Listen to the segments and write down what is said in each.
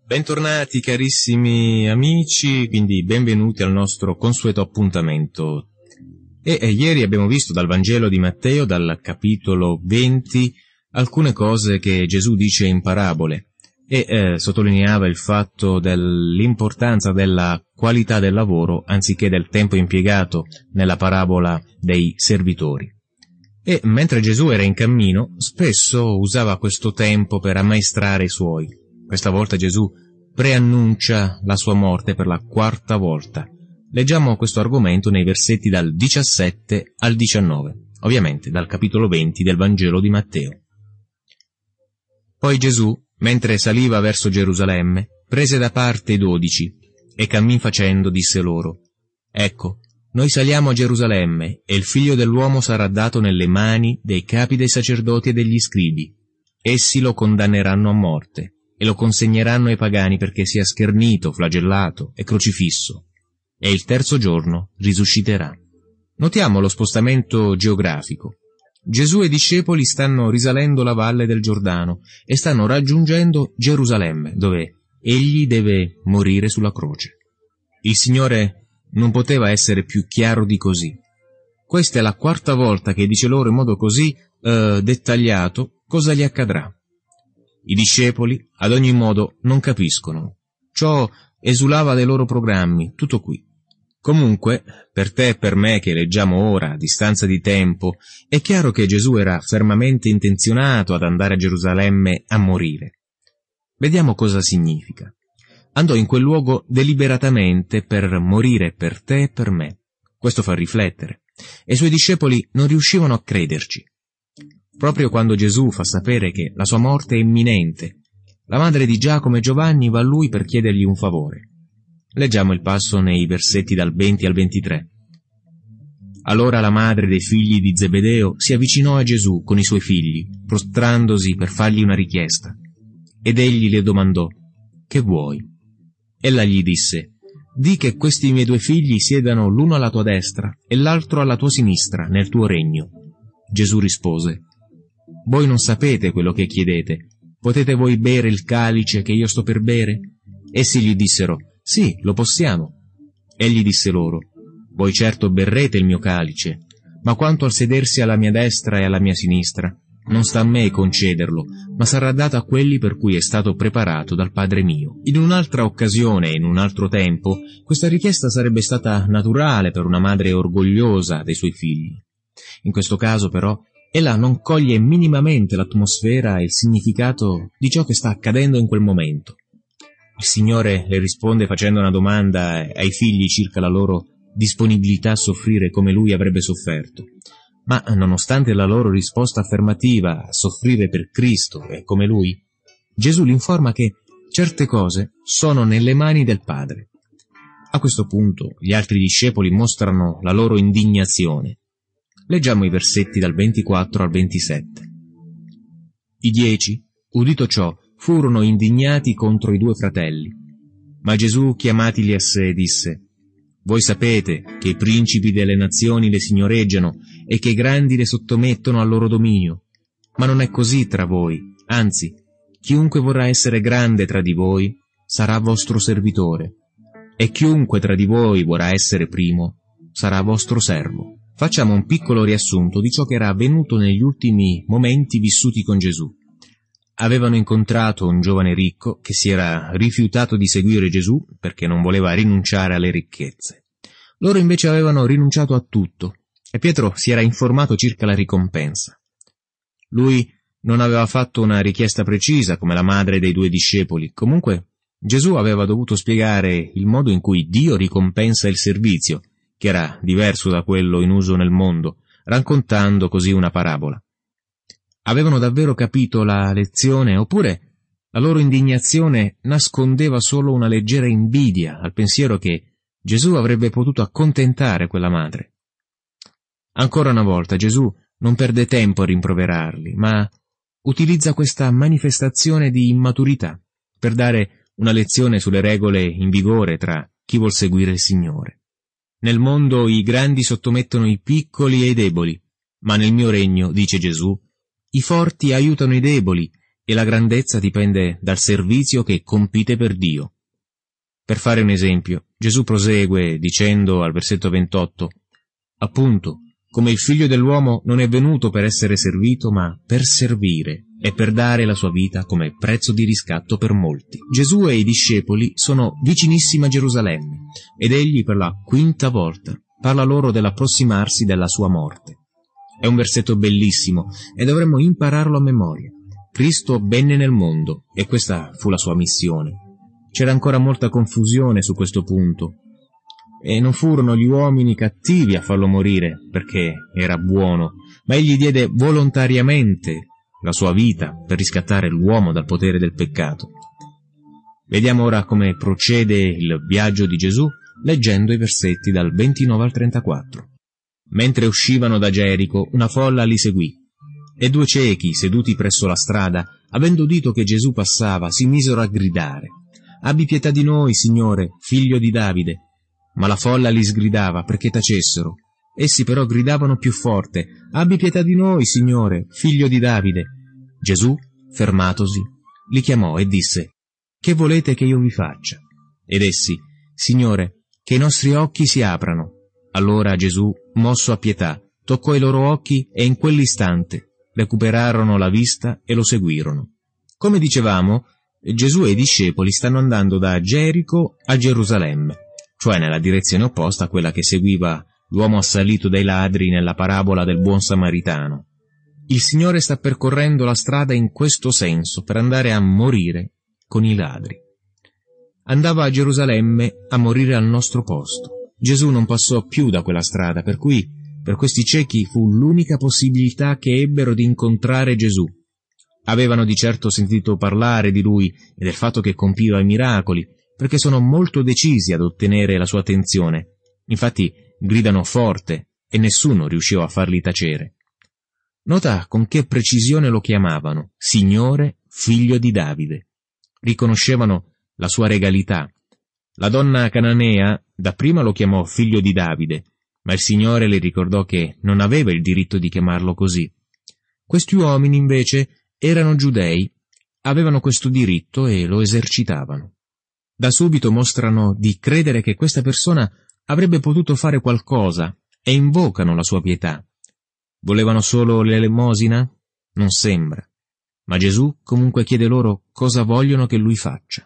Bentornati carissimi amici, quindi benvenuti al nostro consueto appuntamento. Ieri abbiamo visto dal Vangelo di Matteo, dal capitolo 20, alcune cose che Gesù dice in parabole e sottolineava il fatto dell'importanza della qualità del lavoro anziché del tempo impiegato nella parabola dei servitori. E mentre Gesù era in cammino, spesso usava questo tempo per ammaestrare i suoi. Questa volta Gesù preannuncia la sua morte per la quarta volta. Leggiamo questo argomento nei versetti dal 17 al 19, ovviamente dal capitolo 20 del Vangelo di Matteo. Poi Gesù, mentre saliva verso Gerusalemme, prese da parte i 12 e cammin facendo disse loro: «Ecco, noi saliamo a Gerusalemme e il Figlio dell'uomo sarà dato nelle mani dei capi dei sacerdoti e degli scribi. Essi lo condanneranno a morte e lo consegneranno ai pagani perché sia schernito, flagellato e crocifisso, e il terzo giorno risusciterà». Notiamo lo spostamento geografico. Gesù e i discepoli stanno risalendo la valle del Giordano e stanno raggiungendo Gerusalemme, dove egli deve morire sulla croce. Il Signore non poteva essere più chiaro di così. Questa è la quarta volta che dice loro in modo così dettagliato cosa gli accadrà. I discepoli, ad ogni modo, non capiscono. Ciò esulava dai loro programmi, tutto qui. Comunque, per te e per me che leggiamo ora, a distanza di tempo, è chiaro che Gesù era fermamente intenzionato ad andare a Gerusalemme a morire. Vediamo cosa significa. Andò in quel luogo deliberatamente per morire per te e per me. Questo fa riflettere. E i suoi discepoli non riuscivano a crederci. Proprio quando Gesù fa sapere che la sua morte è imminente, la madre di Giacomo e Giovanni va a lui per chiedergli un favore. Leggiamo il passo nei versetti dal 20 al 23. Allora la madre dei figli di Zebedeo si avvicinò a Gesù con i suoi figli, prostrandosi per fargli una richiesta. Ed egli le domandò: «Che vuoi?» Ella gli disse: «Di che questi miei 2 figli siedano l'uno alla tua destra e l'altro alla tua sinistra nel tuo regno». Gesù rispose: «Voi non sapete quello che chiedete. Potete voi bere il calice che io sto per bere?» Essi gli dissero: «Sì, lo possiamo». Egli disse loro: «Voi certo berrete il mio calice, ma quanto al sedersi alla mia destra e alla mia sinistra, non sta a me concederlo, ma sarà dato a quelli per cui è stato preparato dal Padre mio». In un'altra occasione, in un altro tempo, questa richiesta sarebbe stata naturale per una madre orgogliosa dei suoi figli. In questo caso, però, ella non coglie minimamente l'atmosfera e il significato di ciò che sta accadendo in quel momento. Il Signore le risponde facendo una domanda ai figli circa la loro disponibilità a soffrire come Lui avrebbe sofferto. Ma nonostante la loro risposta affermativa a soffrire per Cristo e come Lui, Gesù li informa che certe cose sono nelle mani del Padre. A questo punto gli altri discepoli mostrano la loro indignazione. Leggiamo i versetti dal 24 al 27. I 10, udito ciò, furono indignati contro i 2 fratelli. Ma Gesù, chiamatili a sé, disse: «Voi sapete che i principi delle nazioni le signoreggiano e che i grandi le sottomettono al loro dominio. Ma non è così tra voi, anzi, chiunque vorrà essere grande tra di voi sarà vostro servitore, e chiunque tra di voi vorrà essere primo sarà vostro servo». Facciamo un piccolo riassunto di ciò che era avvenuto negli ultimi momenti vissuti con Gesù. Avevano incontrato un giovane ricco che si era rifiutato di seguire Gesù perché non voleva rinunciare alle ricchezze. Loro invece avevano rinunciato a tutto e Pietro si era informato circa la ricompensa. Lui non aveva fatto una richiesta precisa come la madre dei 2 discepoli. Comunque Gesù aveva dovuto spiegare il modo in cui Dio ricompensa il servizio, che era diverso da quello in uso nel mondo, raccontando così una parabola. Avevano davvero capito la lezione, oppure la loro indignazione nascondeva solo una leggera invidia al pensiero che Gesù avrebbe potuto accontentare quella madre? Ancora una volta Gesù non perde tempo a rimproverarli, ma utilizza questa manifestazione di immaturità per dare una lezione sulle regole in vigore tra chi vuol seguire il Signore. Nel mondo i grandi sottomettono i piccoli e i deboli, ma nel mio regno, dice Gesù, i forti aiutano i deboli e la grandezza dipende dal servizio che compite per Dio. Per fare un esempio, Gesù prosegue dicendo al versetto 28: appunto, come il Figlio dell'uomo non è venuto per essere servito, ma per servire e per dare la sua vita come prezzo di riscatto per molti. Gesù e i discepoli sono vicinissimi a Gerusalemme ed egli per la quinta volta parla loro dell'approssimarsi della sua morte. È un versetto bellissimo e dovremmo impararlo a memoria. Cristo venne nel mondo e questa fu la sua missione. C'era ancora molta confusione su questo punto. E non furono gli uomini cattivi a farlo morire perché era buono, ma egli diede volontariamente la sua vita per riscattare l'uomo dal potere del peccato. Vediamo ora come procede il viaggio di Gesù leggendo i versetti dal 29 al 34. Mentre uscivano da Gerico, una folla li seguì, e 2 ciechi, seduti presso la strada, avendo udito che Gesù passava, si misero a gridare: «Abbi pietà di noi, Signore, figlio di Davide!» Ma la folla li sgridava perché tacessero. Essi però gridavano più forte: «Abbi pietà di noi, Signore, figlio di Davide!» Gesù, fermatosi, li chiamò e disse: «Che volete che io vi faccia?» Ed essi: «Signore, che i nostri occhi si aprano». Allora Gesù, mosso a pietà, toccò i loro occhi e in quell'istante recuperarono la vista e lo seguirono. Come dicevamo, Gesù e i discepoli stanno andando da Gerico a Gerusalemme, cioè nella direzione opposta a quella che seguiva l'uomo assalito dai ladri nella parabola del buon samaritano. Il Signore sta percorrendo la strada in questo senso per andare a morire con i ladri. Andava a Gerusalemme a morire al nostro posto. Gesù non passò più da quella strada, per cui per questi ciechi fu l'unica possibilità che ebbero di incontrare Gesù. Avevano di certo sentito parlare di lui e del fatto che compiva i miracoli, perché sono molto decisi ad ottenere la sua attenzione. Infatti gridano forte e nessuno riusciva a farli tacere. Nota con che precisione lo chiamavano: Signore, figlio di Davide. Riconoscevano la sua regalità. La donna cananea dapprima lo chiamò figlio di Davide, ma il Signore le ricordò che non aveva il diritto di chiamarlo così. Questi uomini, invece, erano giudei, avevano questo diritto e lo esercitavano. Da subito mostrano di credere che questa persona avrebbe potuto fare qualcosa e invocano la sua pietà. Volevano solo l'elemosina? Non sembra. Ma Gesù comunque chiede loro cosa vogliono che lui faccia.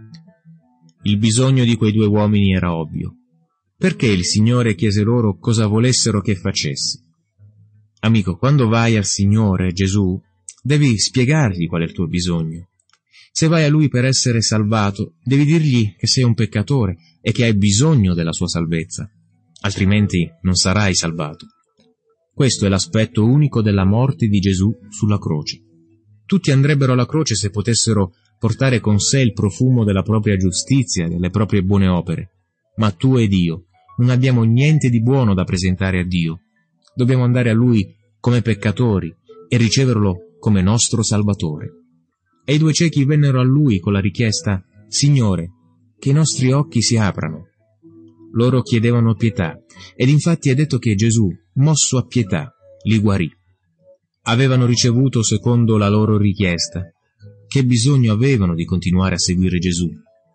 Il bisogno di quei 2 uomini era ovvio. Perché il Signore chiese loro cosa volessero che facessi? Amico, quando vai al Signore, Gesù, devi spiegargli qual è il tuo bisogno. Se vai a Lui per essere salvato, devi dirgli che sei un peccatore e che hai bisogno della sua salvezza, altrimenti non sarai salvato. Questo è l'aspetto unico della morte di Gesù sulla croce. Tutti andrebbero alla croce se potessero portare con sé il profumo della propria giustizia e delle proprie buone opere. Ma tu ed io non abbiamo niente di buono da presentare a Dio. Dobbiamo andare a Lui come peccatori e riceverlo come nostro Salvatore. E i 2 ciechi vennero a Lui con la richiesta: Signore, che i nostri occhi si aprano. Loro chiedevano pietà, ed infatti è detto che Gesù, mosso a pietà, li guarì. Avevano ricevuto secondo la loro richiesta. Che bisogno avevano di continuare a seguire Gesù?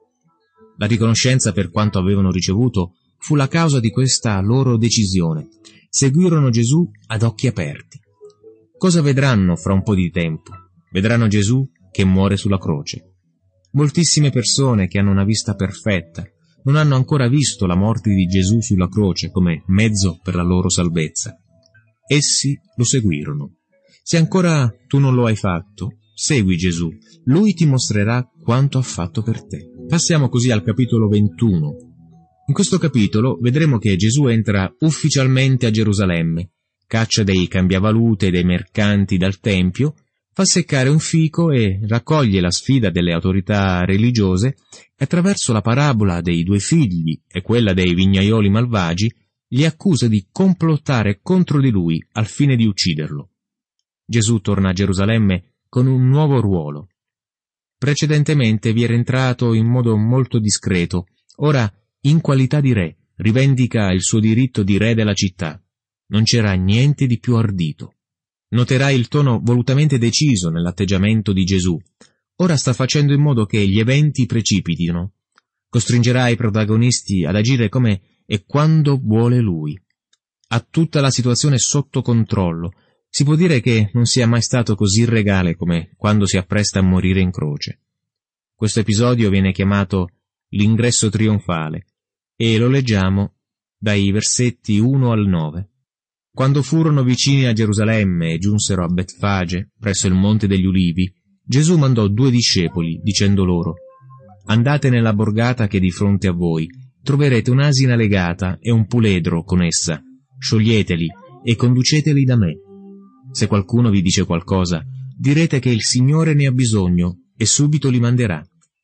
La riconoscenza per quanto avevano ricevuto fu la causa di questa loro decisione. Seguirono Gesù ad occhi aperti. Cosa vedranno fra un po' di tempo? Vedranno Gesù che muore sulla croce. Moltissime persone che hanno una vista perfetta non hanno ancora visto la morte di Gesù sulla croce come mezzo per la loro salvezza. Essi lo seguirono. Se ancora tu non lo hai fatto, segui Gesù. Lui ti mostrerà quanto ha fatto per te. Passiamo così al capitolo 21. In questo capitolo vedremo che Gesù entra ufficialmente a Gerusalemme, caccia dei cambiavalute e dei mercanti dal Tempio, fa seccare un fico e raccoglie la sfida delle autorità religiose e attraverso la parabola dei 2 figli e quella dei vignaioli malvagi li accusa di complottare contro di lui al fine di ucciderlo. Gesù torna a Gerusalemme con un nuovo ruolo. Precedentemente vi era entrato in modo molto discreto, ora, in qualità di re, rivendica il suo diritto di re della città. Non c'era niente di più ardito. Noterai il tono volutamente deciso nell'atteggiamento di Gesù. Ora sta facendo in modo che gli eventi precipitino. Costringerà i protagonisti ad agire come e quando vuole Lui. Ha tutta la situazione sotto controllo. Si può dire che non sia mai stato così regale come quando si appresta a morire in croce. Questo episodio viene chiamato l'ingresso trionfale e lo leggiamo dai versetti 1 al 9. Quando furono vicini a Gerusalemme e giunsero a Betfage, presso il Monte degli Ulivi, Gesù mandò 2 discepoli, dicendo loro: «Andate nella borgata che è di fronte a voi, troverete un'asina legata e un puledro con essa. Scioglieteli e conduceteli da me. Se qualcuno vi dice qualcosa, direte che il Signore ne ha bisogno e subito li manderà».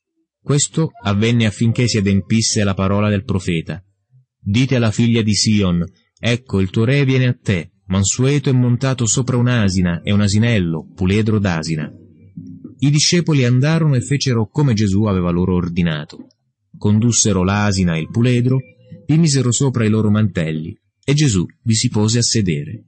Questo avvenne affinché si adempisse la parola del profeta: «Dite alla figlia di Sion, ecco il tuo re viene a te, mansueto e montato sopra un'asina e un asinello, puledro d'asina». I discepoli andarono e fecero come Gesù aveva loro ordinato. Condussero l'asina e il puledro, vi misero sopra i loro mantelli, e Gesù vi si pose a sedere.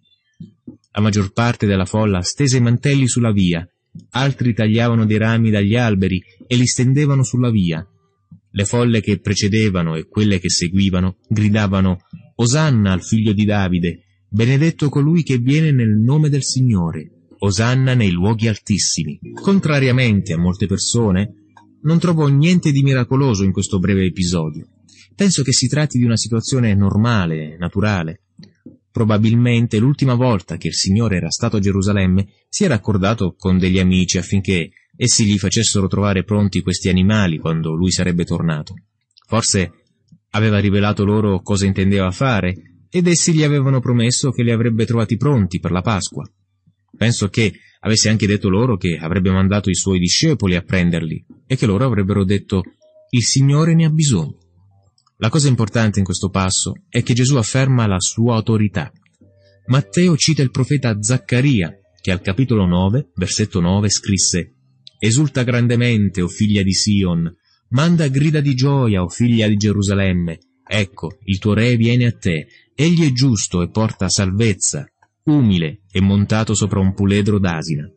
La maggior parte della folla stese i mantelli sulla via, altri tagliavano dei rami dagli alberi e li stendevano sulla via. Le folle che precedevano e quelle che seguivano gridavano: «Osanna al figlio di Davide, benedetto colui che viene nel nome del Signore, Osanna nei luoghi altissimi». Contrariamente a molte persone, non trovo niente di miracoloso in questo breve episodio. Penso che si tratti di una situazione normale, naturale. Probabilmente l'ultima volta che il Signore era stato a Gerusalemme si era accordato con degli amici affinché essi gli facessero trovare pronti questi animali quando lui sarebbe tornato. Forse aveva rivelato loro cosa intendeva fare ed essi gli avevano promesso che li avrebbe trovati pronti per la Pasqua. Penso che avesse anche detto loro che avrebbe mandato i suoi discepoli a prenderli e che loro avrebbero detto: «Il Signore ne ha bisogno». La cosa importante in questo passo è che Gesù afferma la sua autorità. Matteo cita il profeta Zaccaria, che al capitolo 9, versetto 9, scrisse: «Esulta grandemente, o figlia di Sion, manda grida di gioia, o figlia di Gerusalemme. Ecco, il tuo re viene a te, egli è giusto e porta salvezza, umile e montato sopra un puledro d'asina».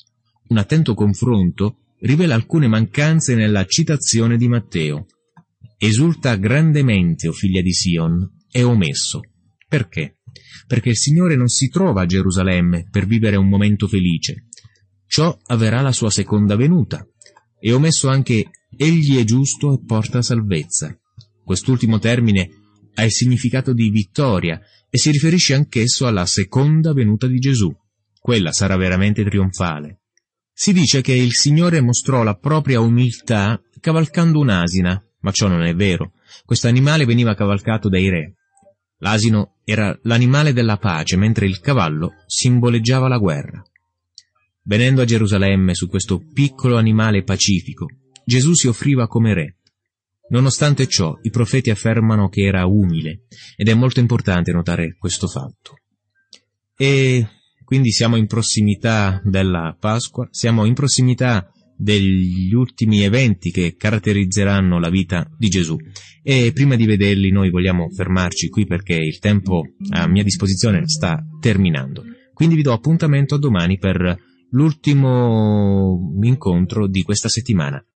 Un attento confronto rivela alcune mancanze nella citazione di Matteo. «Esulta grandemente, o figlia di Sion» è omesso. Perché? Perché il Signore non si trova a Gerusalemme per vivere un momento felice. Ciò avverrà la sua seconda venuta. È omesso anche «egli è giusto e porta salvezza». Quest'ultimo termine ha il significato di vittoria e si riferisce anch'esso alla seconda venuta di Gesù. Quella sarà veramente trionfale. Si dice che il Signore mostrò la propria umiltà cavalcando un'asina, ma ciò non è vero. Questo animale veniva cavalcato dai re. L'asino era l'animale della pace, mentre il cavallo simboleggiava la guerra. Venendo a Gerusalemme su questo piccolo animale pacifico, Gesù si offriva come re. Nonostante ciò, i profeti affermano che era umile, ed è molto importante notare questo fatto. E quindi siamo in prossimità della Pasqua, siamo in prossimità degli ultimi eventi che caratterizzeranno la vita di Gesù. E prima di vederli noi vogliamo fermarci qui perché il tempo a mia disposizione sta terminando. Quindi vi do appuntamento a domani per l'ultimo incontro di questa settimana.